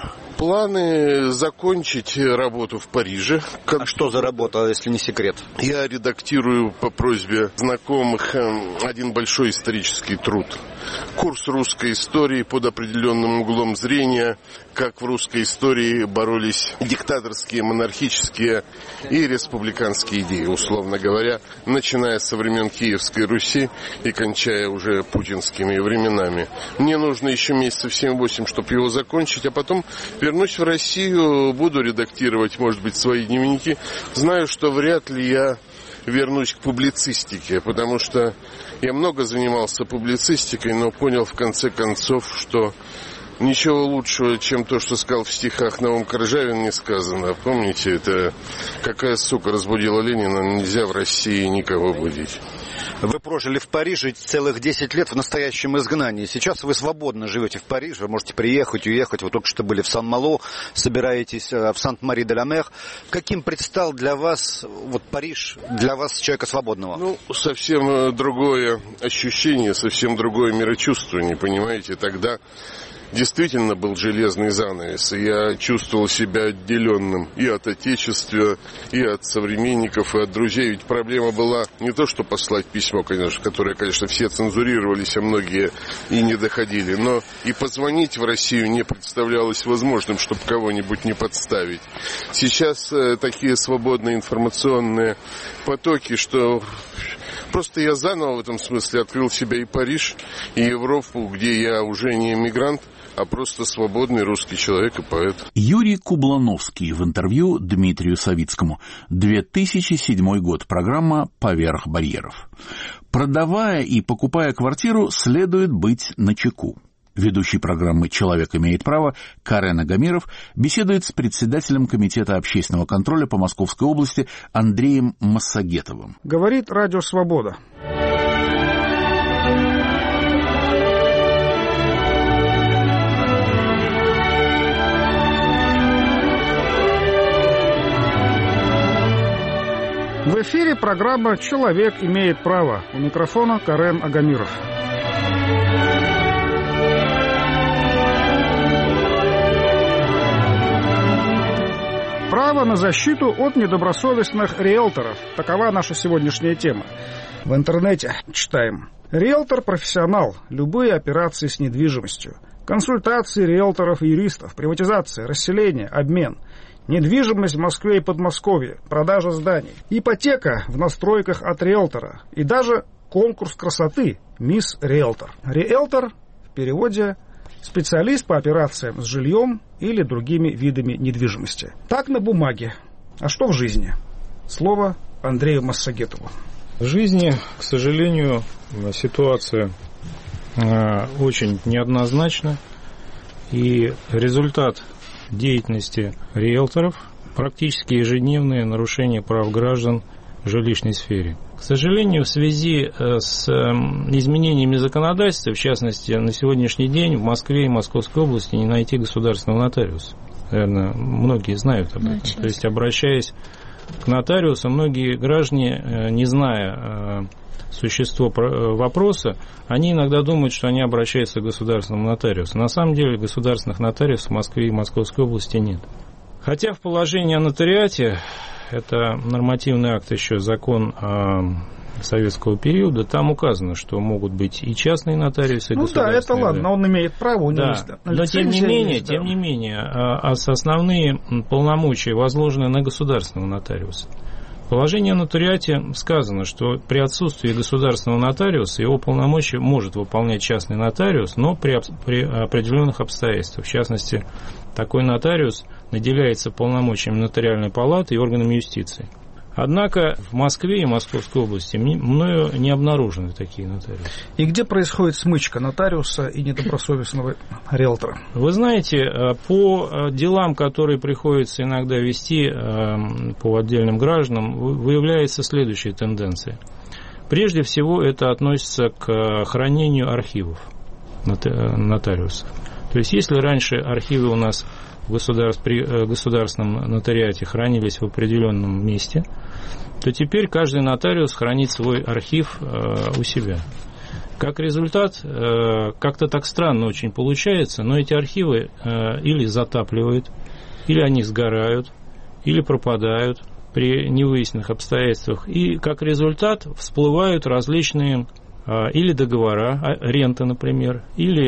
Speaker 16: Планы закончить работу в Париже.
Speaker 15: А что за работа, если не секрет?
Speaker 16: Я редактирую по просьбе знакомых один большой исторический труд. Курс русской истории под определенным углом зрения, как в русской истории боролись диктаторские, монархические и республиканские идеи, условно говоря, начиная со времен Киевской Руси и кончая уже путинскими временами. Мне нужно еще месяцев семь-восемь, чтобы его закончить, а потом вернусь в Россию, буду редактировать, может быть, свои дневники. Знаю, что вряд ли я вернусь к публицистике, потому что я много занимался публицистикой, но понял в конце концов, что ничего лучшего, чем то, что сказал в стихах Наум Коржавин, не сказано. Помните, это «Какая сука разбудила Ленина, нельзя в России никого будить».
Speaker 15: Вы прожили в Париже целых десять лет в настоящем изгнании. Сейчас вы свободно живете в Париже, вы можете приехать, уехать. Вы только что были в Сан-Мало, собираетесь в Сант-Мари-де-ла-Мер. Каким предстал для вас вот Париж, для вас человека свободного?
Speaker 16: Ну, совсем другое ощущение, совсем другое мирочувствование, понимаете. Тогда действительно был железный занавес, и я чувствовал себя отделенным и от отечества, и от современников, и от друзей. Ведь проблема была не то, что послать письмо, конечно, которое, конечно, все цензурировались, а многие и не доходили, но и позвонить в Россию не представлялось возможным, чтобы кого-нибудь не подставить. Сейчас э, такие свободные информационные потоки, что Просто я заново в этом смысле открыл себя и Париж, и Европу, где я уже не эмигрант, а просто свободный русский человек и поэт.
Speaker 1: Юрий Кублановский в интервью Дмитрию Савицкому. две тысячи седьмой год. Программа «Поверх барьеров». Продавая и покупая квартиру, следует быть начеку. Ведущий программы «Человек имеет право» Карен Агамиров беседует с председателем Комитета общественного контроля по Московской области Андреем Массагетовым.
Speaker 9: Говорит Радио Свобода. В эфире программа «Человек имеет право». У микрофона Карен Агамиров. Право на защиту от недобросовестных риэлторов. Такова наша сегодняшняя тема. В интернете читаем. Риэлтор – профессионал. Любые операции с недвижимостью. Консультации риэлторов и юристов. Приватизация, расселение, обмен. Недвижимость в Москве и Подмосковье. Продажа зданий. Ипотека в настройках от риэлтора. И даже конкурс красоты «Мисс Риэлтор». Риэлтор в переводе специалист по операциям с жильем или другими видами недвижимости. Так на бумаге. А что в жизни? Слово Андрею Массагетову.
Speaker 17: В жизни, к сожалению, ситуация э, очень неоднозначна. И результат деятельности риэлторов практически ежедневное нарушение прав граждан в жилищной сфере. К сожалению, в связи с изменениями законодательства, в частности, на сегодняшний день в Москве и Московской области не найти государственного нотариуса. Наверное, многие знают об этом. Начать. То есть, обращаясь к нотариусу, многие граждане, не зная существо вопроса, они иногда думают, что они обращаются к государственному нотариусу. На самом деле государственных нотариусов в Москве и Московской области нет. Хотя в положении о нотариате, это нормативный акт еще, закон советского периода, там указано, что могут быть и частные нотариусы, и
Speaker 9: ну
Speaker 17: государственные.
Speaker 9: Ну да, это ладно, да. Он имеет право, у него
Speaker 17: да.
Speaker 9: есть.
Speaker 17: Но тем не менее, есть, да. тем не менее, основные полномочия возложены на государственного нотариуса. В положении о нотариате сказано, что при отсутствии государственного нотариуса его полномочия может выполнять частный нотариус, но при, при определенных обстоятельствах. В частности, такой нотариус наделяется полномочиями нотариальной палаты и органами юстиции. Однако в Москве и Московской области мною не обнаружены такие нотариусы.
Speaker 9: И где происходит смычка нотариуса и недобросовестного риэлтора?
Speaker 17: Вы знаете, по делам, которые приходится иногда вести по отдельным гражданам, выявляется следующая тенденция. Прежде всего, это относится к хранению архивов нотариусов. То есть, если раньше архивы у нас в государств, при государственном нотариате хранились в определенном месте, то теперь каждый нотариус хранит свой архив э, у себя. Как результат, э, как-то так странно очень получается, но эти архивы э, или затапливают, или они сгорают, или пропадают при невыясненных обстоятельствах. И как результат всплывают различные э, или договора, рента, например, или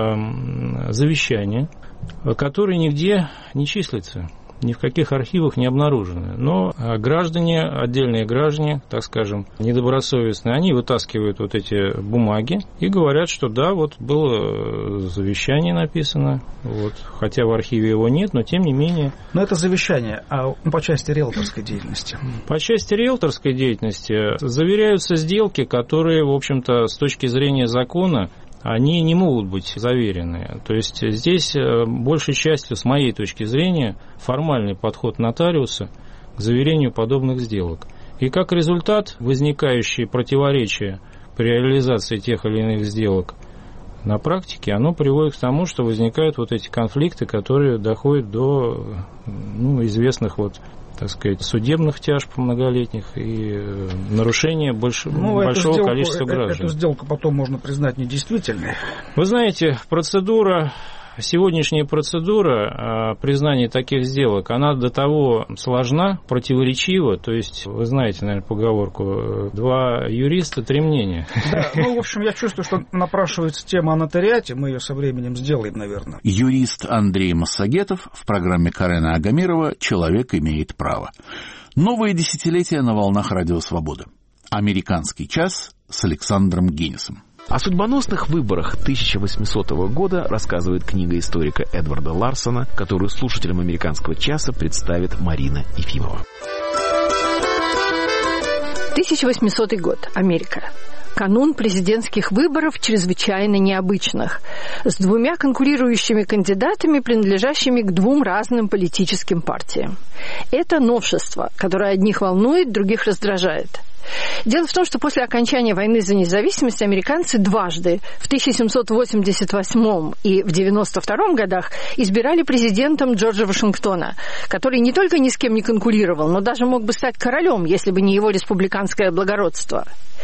Speaker 17: э, завещания, которые нигде не числятся, ни в каких архивах не обнаружены. Но граждане, отдельные граждане, так скажем, недобросовестные, они вытаскивают вот эти бумаги и говорят, что да, вот было завещание написано, вот, хотя в архиве его нет, но тем не менее...
Speaker 9: Но это завещание, а по части риэлторской деятельности?
Speaker 17: По части риэлторской деятельности заверяются сделки, которые, в общем-то, с точки зрения закона, они не могут быть заверены. То есть здесь большей частью, с моей точки зрения, формальный подход нотариуса к заверению подобных сделок. И как результат, возникающие противоречия при реализации тех или иных сделок на практике, оно приводит к тому, что возникают вот эти конфликты, которые доходят до ну, известных вот, так сказать, судебных тяжб многолетних и нарушения больш... ну, большого
Speaker 9: сделку,
Speaker 17: количества граждан.
Speaker 9: Эту сделку потом можно признать недействительной.
Speaker 17: Вы знаете, процедура, сегодняшняя процедура признания таких сделок, она до того сложна, противоречива. То есть, вы знаете, наверное, поговорку «два юриста, три мнения».
Speaker 9: Да, ну, в общем, я чувствую, что напрашивается тема о нотариате, мы ее со временем сделаем, наверное.
Speaker 1: Юрист Андрей Массагетов в программе Карена Агамирова «Человек имеет право». Новое десятилетие на волнах Радио Свобода. «Американский час» с Александром Гиннисом.
Speaker 18: О судьбоносных выборах тысяча восьмисотого года рассказывает книга историка Эдварда Ларсона, которую слушателям «Американского часа» представит Марина Ефимова.
Speaker 3: тысяча восьмисотый год. Америка. Канун президентских выборов чрезвычайно необычных, с двумя конкурирующими кандидатами, принадлежащими к двум разным политическим партиям. Это новшество, которое одних волнует, других раздражает. Дело в том, что после окончания войны за независимость американцы дважды, в тысяча семьсот восемьдесят восьмом и в девяносто втором годах, избирали президентом Джорджа Вашингтона, который не только ни с кем не конкурировал, но даже мог бы стать королем, если бы не его республиканское благородство.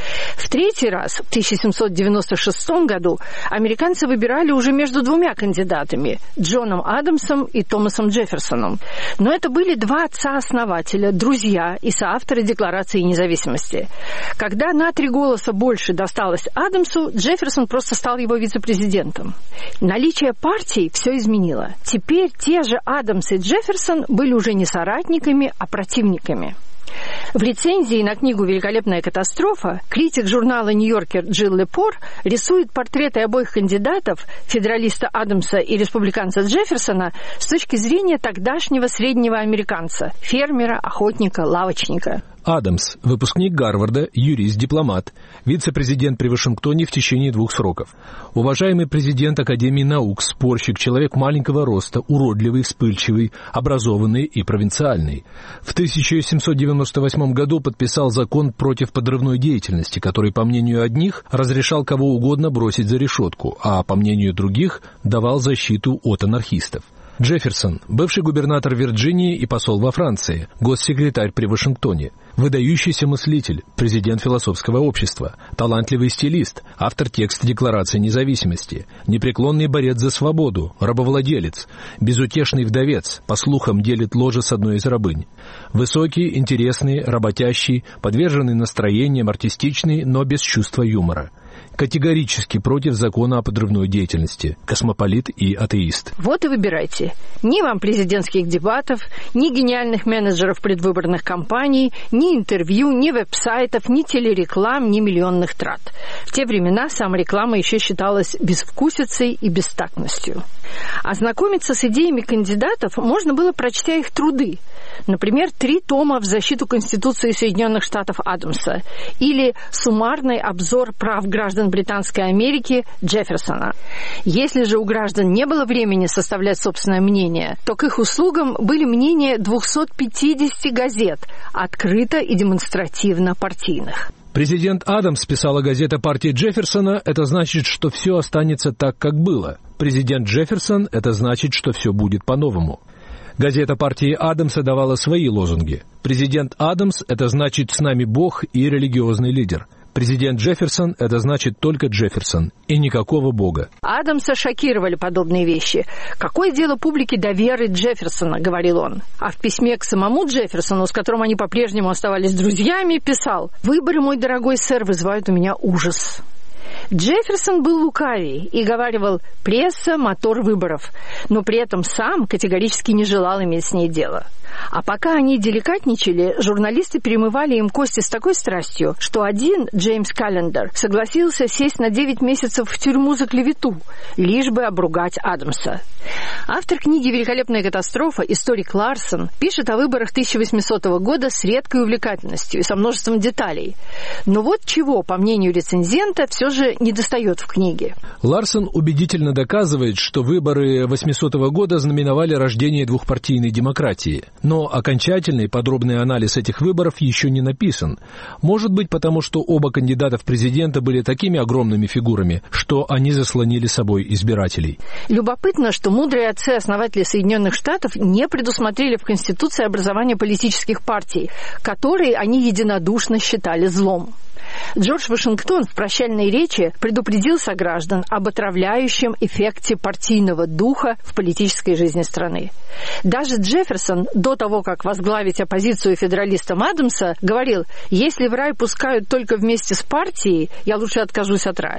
Speaker 3: В третий раз, в тысяча семьсот девяносто шестом году, американцы выбирали уже между двумя кандидатами – Джоном Адамсом и Томасом Джефферсоном. Но это были два отца-основателя, друзья и соавторы Декларации независимости. Когда на три голоса больше досталось Адамсу, Джефферсон просто стал его вице-президентом. Наличие партий все изменило. Теперь те же Адамс и Джефферсон были уже не соратниками, а противниками. В рецензии на книгу «Великолепная катастрофа» критик журнала «Нью-Йоркер» Джилл Лепор рисует портреты обоих кандидатов, федералиста Адамса и республиканца Джефферсона, с точки зрения тогдашнего среднего американца – фермера, охотника, лавочника.
Speaker 19: Адамс, выпускник Гарварда, юрист, дипломат, вице-президент при Вашингтоне в течение двух сроков. Уважаемый президент Академии наук, спорщик, человек маленького роста, уродливый, вспыльчивый, образованный и провинциальный. В тысяча семьсот девяносто восьмом году подписал закон против подрывной деятельности, который, по мнению одних, разрешал кого угодно бросить за решетку, а, по мнению других, давал защиту от анархистов. Джефферсон, бывший губернатор Вирджинии и посол во Франции, госсекретарь при Вашингтоне, выдающийся мыслитель, президент философского общества, талантливый стилист, автор текста Декларации независимости, непреклонный борец за свободу, рабовладелец, безутешный вдовец, по слухам делит ложе с одной из рабынь. Высокий, интересный, работящий, подверженный настроениям, артистичный, но без чувства юмора. Категорически против закона о подрывной деятельности, космополит и атеист.
Speaker 3: Вот и выбирайте. Ни вам президентских дебатов, ни гениальных менеджеров предвыборных кампаний, ни интервью, ни веб-сайтов, ни телереклам, ни миллионных трат. В те времена самореклама еще считалась безвкусицей и бестактностью. Ознакомиться с идеями кандидатов можно было, прочтя их труды. Например, три тома в защиту Конституции Соединенных Штатов Адамса или суммарный обзор прав граждан Британской Америки Джефферсона. Если же у граждан не было времени составлять собственное мнение, то к их услугам были мнения двухсот пятидесяти газет, открыто и демонстративно партийных.
Speaker 19: Президент Адамс, писала газета партии Джефферсона, это значит, что все останется так, как было. Президент Джефферсон, это значит, что все будет по-новому. Газета партии Адамса давала свои лозунги. Президент Адамс – это значит «с нами Бог» и религиозный лидер. Президент Джефферсон – это значит только Джефферсон и никакого Бога.
Speaker 3: Адамса шокировали подобные вещи. «Какое дело публике до веры Джефферсона?» – говорил он. А в письме к самому Джефферсону, с которым они по-прежнему оставались друзьями, писал: «Выборы, мой дорогой сэр, вызывают у меня ужас». Джефферсон был лукавей и говаривал: «Пресса – мотор выборов», но при этом сам категорически не желал иметь с ней дело. А пока они деликатничали, журналисты перемывали им кости с такой страстью, что один, Джеймс Каллендер, согласился сесть на девять месяцев в тюрьму за клевету, лишь бы обругать Адамса. Автор книги «Великолепная катастрофа» историк Ларсон пишет о выборах тысяча восьмисотого года с редкой увлекательностью и со множеством деталей. Но вот чего, по мнению рецензента, все же недостает в книге.
Speaker 19: Ларсон убедительно доказывает, что выборы восьмисотого года знаменовали рождение двухпартийной демократии. Но окончательный подробный анализ этих выборов еще не написан. Может быть, потому что оба кандидата в президента были такими огромными фигурами, что они заслонили собой избирателей.
Speaker 3: Любопытно, что мудрые отцы-основатели Соединенных Штатов не предусмотрели в Конституции образование политических партий, которые они единодушно считали злом. Джордж Вашингтон в прощальной речи предупредил сограждан об отравляющем эффекте партийного духа в политической жизни страны. Даже Джефферсон, до того, как возглавить оппозицию федералистам Адамса, говорил: «Если в рай пускают только вместе с партией, я лучше откажусь от рая».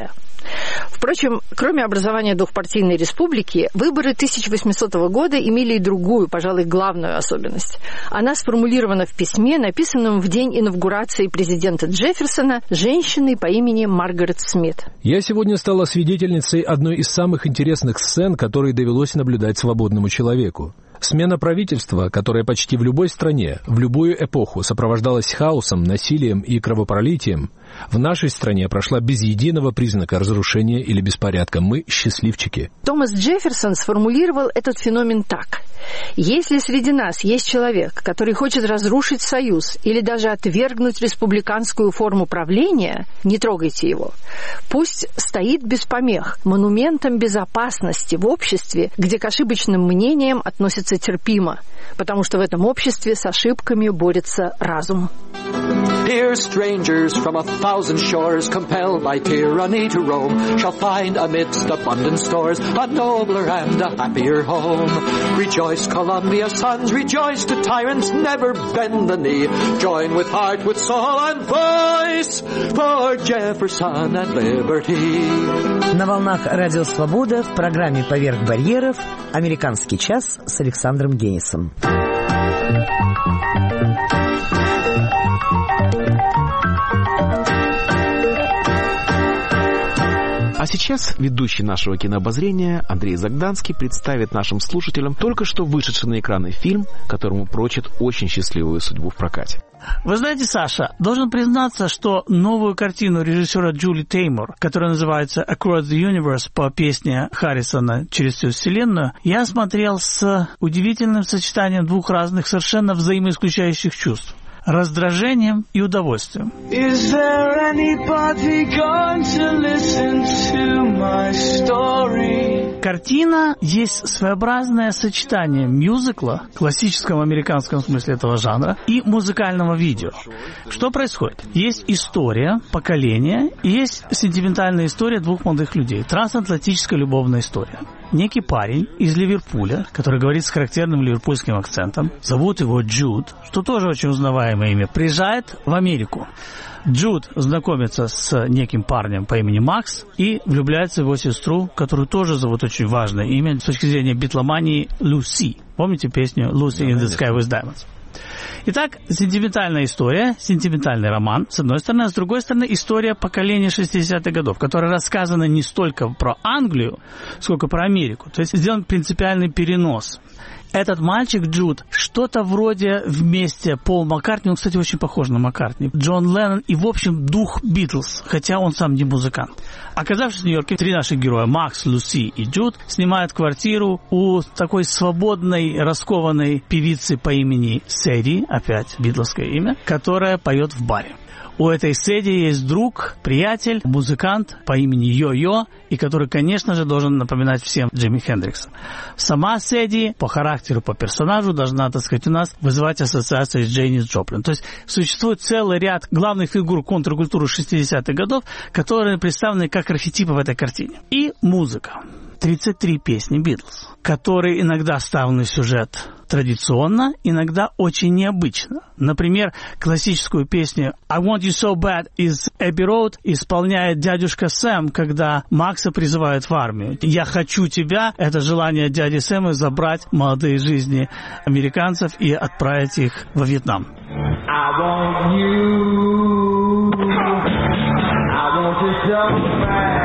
Speaker 3: Впрочем, кроме образования двухпартийной республики, выборы тысяча восьмисотого года имели и другую, пожалуй, главную особенность. Она сформулирована в письме, написанном в день инаугурации президента Джефферсона женщиной по имени Маргарет Смит.
Speaker 19: Я сегодня стала свидетельницей одной из самых интересных сцен, которые довелось наблюдать свободному человеку. Смена правительства, которая почти в любой стране, в любую эпоху сопровождалась хаосом, насилием и кровопролитием, в нашей стране прошла без единого признака разрушения или беспорядка. Мы счастливчики.
Speaker 3: Томас Джефферсон сформулировал этот феномен так. Если среди нас есть человек, который хочет разрушить союз или даже отвергнуть республиканскую форму правления, не трогайте его. Пусть стоит без помех, монументом безопасности в обществе, где к ошибочным мнениям относятся терпимо, потому что в этом обществе с ошибками борется разум.
Speaker 20: Here strangers from a thousand shores, compelled by tyranny to roam, shall find amidst abundant stores a nobler and a happier home. Rejoice, Columbia's sons, rejoice, to tyrants never bend the knee. Join with heart, with soul and voice for Jefferson and liberty.
Speaker 21: На волнах Радио Свобода в программе «Поверх барьеров» «Американский час» с Александром Генисом.
Speaker 18: А сейчас ведущий нашего кинообозрения Андрей Загданский представит нашим слушателям только что вышедший на экраны фильм, которому прочит очень счастливую судьбу в прокате.
Speaker 8: Вы знаете, Саша, должен признаться, что новую картину режиссера Джули Теймур, которая называется «Across the Universe» по песне Харрисона «Через всю вселенную», я смотрел с удивительным сочетанием двух разных, совершенно взаимоисключающих чувств. Раздражением и удовольствием.
Speaker 22: Is there anybody going to listen to my story?
Speaker 8: Картина есть своеобразное сочетание мюзикла, классического американском смысле этого жанра, и музыкального видео. Что происходит? Есть история поколения, и есть сентиментальная история двух молодых людей. Трансатлантическая любовная история. Некий парень из Ливерпуля, который говорит с характерным ливерпульским акцентом, зовут его Джуд, что тоже очень узнаваемое имя, приезжает в Америку. Джуд знакомится с неким парнем по имени Макс и влюбляется в его сестру, которую тоже зовут очень важное имя с точки зрения битломании Люси. Помните песню «Lucy in the Sky with Diamonds»? Итак, сентиментальная история, сентиментальный роман, с одной стороны, а с другой стороны, история поколения шестидесятых годов, которая рассказана не столько про Англию, сколько про Америку. То есть сделан принципиальный перенос. Этот мальчик Джуд что-то вроде вместе Пол Маккартни, он, кстати, очень похож на Маккартни, Джон Леннон и, в общем, дух Битлз, хотя он сам не музыкант. Оказавшись в Нью-Йорке, три наших героя, Макс, Люси и Джуд, снимают квартиру у такой свободной, раскованной певицы по имени Сэдди, опять битловское имя, которая поет в баре. У этой Сэдди есть друг, приятель, музыкант по имени Йо-Йо, и который, конечно же, должен напоминать всем Джимми Хендрикса. Сама Сэдди по характеру, по персонажу должна, так сказать, у нас вызывать ассоциацию с Джейнис Джоплин. То есть существует целый ряд главных фигур контркультуры шестидесятых годов, которые представлены как архетипы в этой картине. И музыка. тридцать три песни Битлз, которые иногда вставлены в сюжет традиционно, иногда очень необычно. Например, классическую песню «I Want You So Bad» из Abbey Road исполняет дядюшка Сэм, когда Макса призывают в армию. «Я хочу тебя» — это желание дяди Сэма забрать молодые жизни американцев и отправить их во Вьетнам.
Speaker 22: I want you, I want you so bad.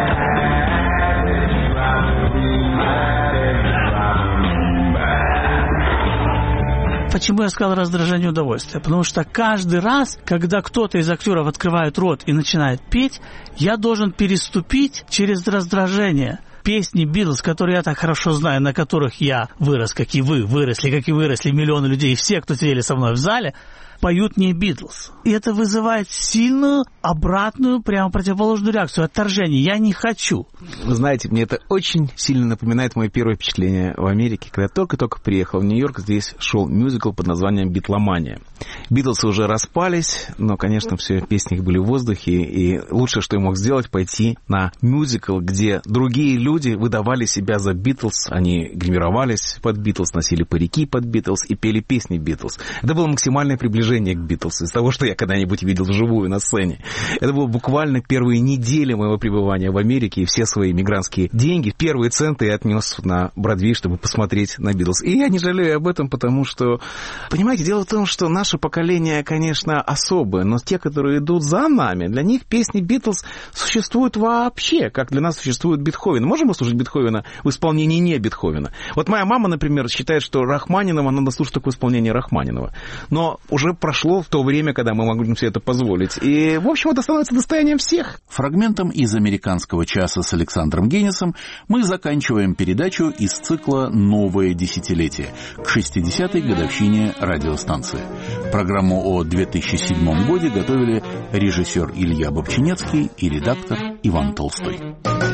Speaker 8: Почему я сказал раздражение и удовольствие? Потому что каждый раз, когда кто-то из актеров открывает рот и начинает петь, я должен переступить через раздражение. Песни Битлз, которые я так хорошо знаю, на которых я вырос, как и вы выросли, как и выросли миллионы людей, и все, кто сидели со мной в зале, поют не Битлз. И это вызывает сильную, обратную, прямо противоположную реакцию, отторжение. Я не хочу.
Speaker 18: Вы знаете, мне это очень сильно напоминает мое первое впечатление в Америке. Когда я только-только приехал в Нью-Йорк, здесь шел мюзикл под названием «Битломания». Битлсы уже распались, но, конечно, все песни их были в воздухе, и лучшее, что я мог сделать, пойти на мюзикл, где другие люди выдавали себя за Битлз, они гримировались под Битлз, носили парики под Битлз и пели песни Битлз. Это было максимальное приближение уважения к Битлз, из того, что я когда-нибудь видел вживую на сцене. Это было буквально первые недели моего пребывания в Америке, и все свои мигрантские деньги, первые центы я отнес на Бродвей, чтобы посмотреть на Битлз. И я не жалею об этом, потому что, понимаете, дело в том, что наше поколение, конечно, особое, но те, которые идут за нами, для них песни Битлз существуют вообще, как для нас существует Бетховен. Можем мы слушать Бетховена в исполнении не Бетховена? Вот моя мама, например, считает, что Рахманинова надо слушать такое исполнение Рахманинова. Но уже прошло в то время, когда мы могли себе это позволить. И, в общем, это становится достоянием всех.
Speaker 1: Фрагментом из «Американского часа» с Александром Генисом мы заканчиваем передачу из цикла «Новое десятилетие» к шестидесятой годовщине радиостанции. Программу о две тысячи седьмом годе готовили режиссер Илья Бобчинецкий и редактор Иван Толстой.